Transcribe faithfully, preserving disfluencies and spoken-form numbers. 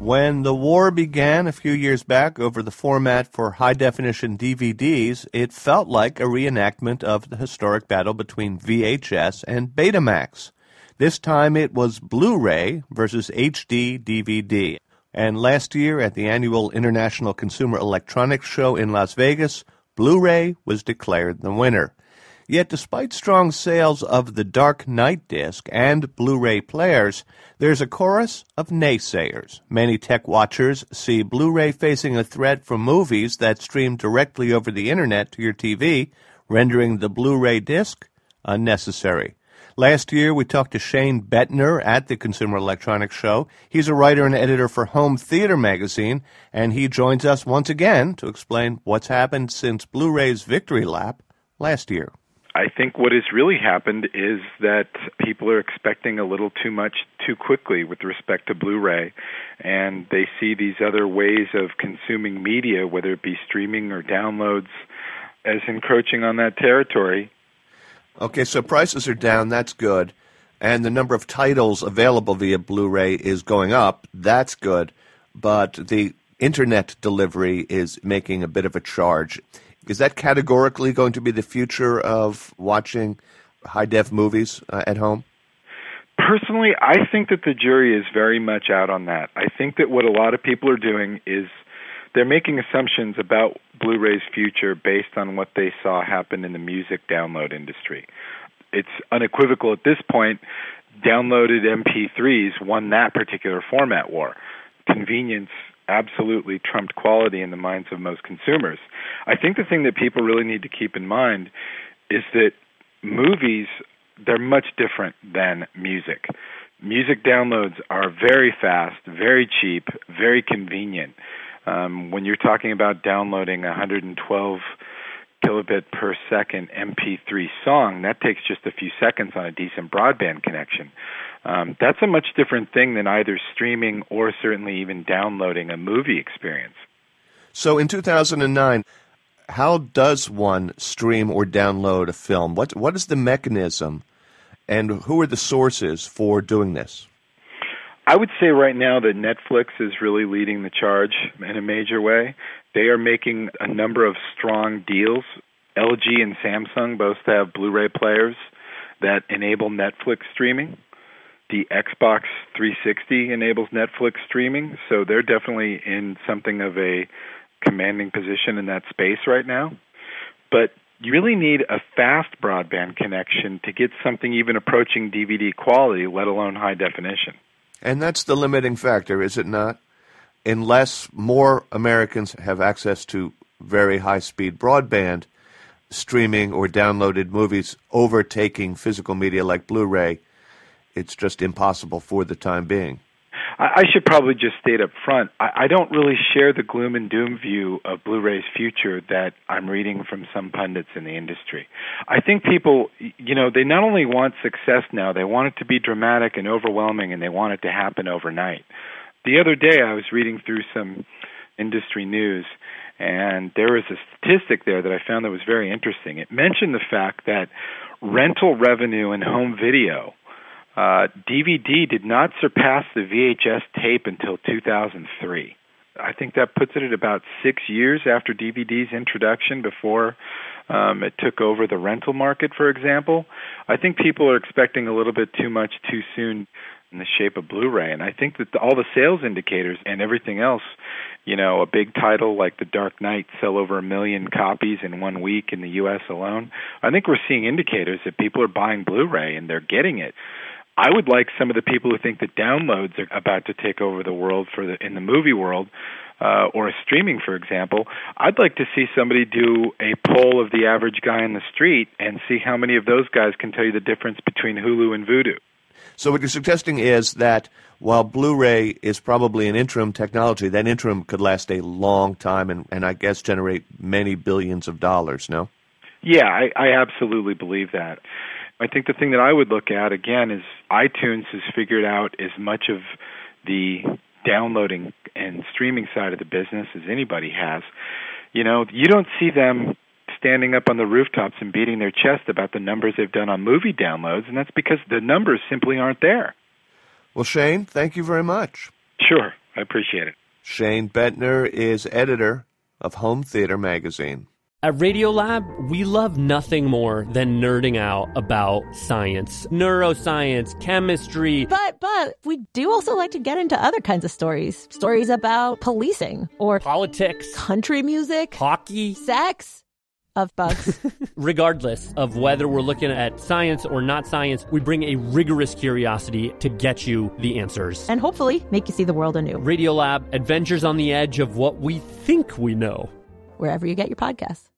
When the war began a few years back over the format for high-definition D V Ds, it felt like a reenactment of the historic battle between V H S and Betamax. This time it was Blu-ray versus H D D V D. And last year at the annual International Consumer Electronics Show in Las Vegas, Blu-ray was declared the winner. Yet despite strong sales of the Dark Knight disc and Blu-ray players, there's a chorus of naysayers. Many tech watchers see Blu-ray facing a threat from movies that stream directly over the Internet to your T V, rendering the Blu-ray disc unnecessary. Last year, we talked to Shane Bettner at the Consumer Electronics Show. He's a writer and editor for Home Theater magazine, and he joins us once again to explain what's happened since Blu-ray's victory lap last year. I think what has really happened is that people are expecting a little too much too quickly with respect to Blu-ray, and they see these other ways of consuming media, whether it be streaming or downloads, as encroaching on that territory. Okay, so prices are down, that's good, and the number of titles available via Blu-ray is going up, that's good, but the Internet delivery is making a bit of a charge. Is that categorically going to be the future of watching high-def movies uh, at home? Personally, I think that the jury is very much out on that. I think that what a lot of people are doing is they're making assumptions about Blu-ray's future based on what they saw happen in the music download industry. It's unequivocal at this point, downloaded M P threes won that particular format war. Convenience absolutely trumped quality in the minds of most consumers. I think the thing that people really need to keep in mind is that movies, they're much different than music. Music downloads are very fast, very cheap, very convenient. Um, when you're talking about downloading a one hundred twelve kilobit per second M P three song, that takes just a few seconds on a decent broadband connection. Um, that's a much different thing than either streaming or certainly even downloading a movie experience. So in two thousand nine, how does one stream or download a film? What What is the mechanism, and who are the sources for doing this? I would say right now that Netflix is really leading the charge in a major way. They are making a number of strong deals. L G and Samsung both have Blu-ray players that enable Netflix streaming. The Xbox three sixty enables Netflix streaming, so they're definitely in something of a commanding position in that space right now. But you really need a fast broadband connection to get something even approaching D V D quality, let alone high definition. And that's the limiting factor, is it not? Unless more Americans have access to very high-speed broadband, streaming or downloaded movies overtaking physical media like Blu-ray, it's just impossible for the time being. I should probably just state up front, I don't really share the gloom and doom view of Blu-ray's future that I'm reading from some pundits in the industry. I think people, you know, they not only want success now, they want it to be dramatic and overwhelming, and they want it to happen overnight. The other day I was reading through some industry news, and there was a statistic there that I found that was very interesting. It mentioned the fact that rental revenue in home video, Uh, D V D did not surpass the V H S tape until two thousand three. I think that puts it at about six years after D V D's introduction before um, it took over the rental market, for example. I think people are expecting a little bit too much too soon in the shape of Blu-ray. And I think that the, all the sales indicators and everything else, you know, a big title like The Dark Knight sell over a million copies in one week in the U S alone. I think we're seeing indicators that people are buying Blu-ray and they're getting it. I would like some of the people who think that downloads are about to take over the world for the, in the movie world, uh, or streaming, for example. I'd like to see somebody do a poll of the average guy in the street and see how many of those guys can tell you the difference between Hulu and Vudu. So what you're suggesting is that while Blu-ray is probably an interim technology, that interim could last a long time and, and I guess generate many billions of dollars, no? Yeah, I, I absolutely believe that. I think the thing that I would look at, again, is iTunes has figured out as much of the downloading and streaming side of the business as anybody has. You know, you don't see them standing up on the rooftops and beating their chest about the numbers they've done on movie downloads, and that's because the numbers simply aren't there. Well, Shane, thank you very much. Sure. I appreciate it. Shane Bentner is editor of Home Theater Magazine. At Radiolab, we love nothing more than nerding out about science, neuroscience, chemistry. But, but, we do also like to get into other kinds of stories. Stories about policing or politics, country music, hockey, sex, of bugs. Regardless of whether we're looking at science or not science, we bring a rigorous curiosity to get you the answers. And hopefully make you see the world anew. Radiolab, adventures on the edge of what we think we know. Wherever you get your podcasts.